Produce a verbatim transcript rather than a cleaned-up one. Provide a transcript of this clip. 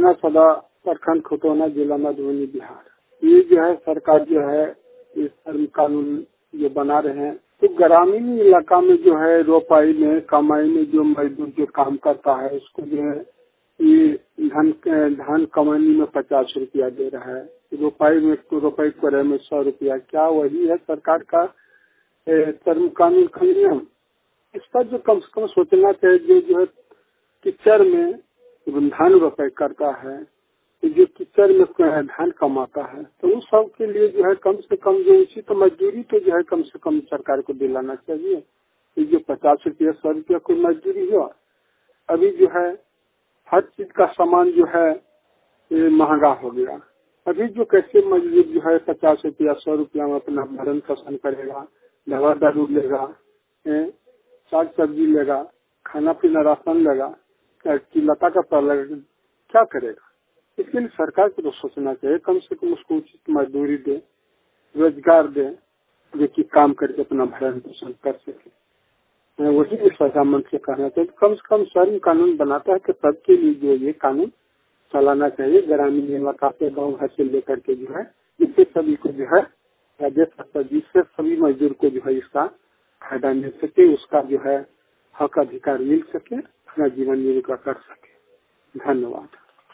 घटना सदा प्रखंड खतौना जिला मधुबनी बिहार। ये जो है सरकार जो है इस धर्म कानून जो बना रहे हैं, तो ग्रामीण इलाका में जो है रोपाई में कमाई में जो मजदूर जो काम करता है उसको जो है ये धन धान कमानी में पचास रुपया दे रहा है, रोपाई में तो रोपाई करे में सौ रुपया। क्या वही है सरकार का धर्म कानून का नियम? इस पर जो कम से कम सोचना चाहिए। जो जो है किचड़ में धान रोपाई करता है, जो किचड़ में धान कमाता है, तो उन सब के लिए जो है कम से कम जो इसी तो मजदूरी तो जो है कम से कम सरकार को दिलाना चाहिए। ये जो पचास रुपया सौ रुपया कोई मजदूरी हुआ? अभी जो है हर चीज का सामान जो है ये महंगा हो गया। अभी जो कैसे मजदूर जो है पचास रुपया सौ रुपया में अपना भरण पोषण करेगा, दवा दारू लेगा, साग सब्जी लेगा, खाना पीना राशन लेगा, लता कपड़ा लगेगा, क्या करेगा? इसके लिए सरकार को तो सोचना चाहिए, कम से कम उसको उचित मजदूरी दे, रोजगार दे, जो कि काम करके अपना भरण पोषण कर सके। वही प्रधानमंत्री से कहना चाहिए कम से कम धर्म कानून बनाता है कि सबके लिए जो ये कानून चलाना चाहिए, ग्रामीण इलाका से गाँव घर से लेकर के जो है, इससे सभी को जो है दे सकता, जिससे सभी मजदूर को जो है इसका फायदा मिल सके, उसका जो है हक अधिकार मिल सके, अपना जीवन निर्वाह कर सके। धन्यवाद।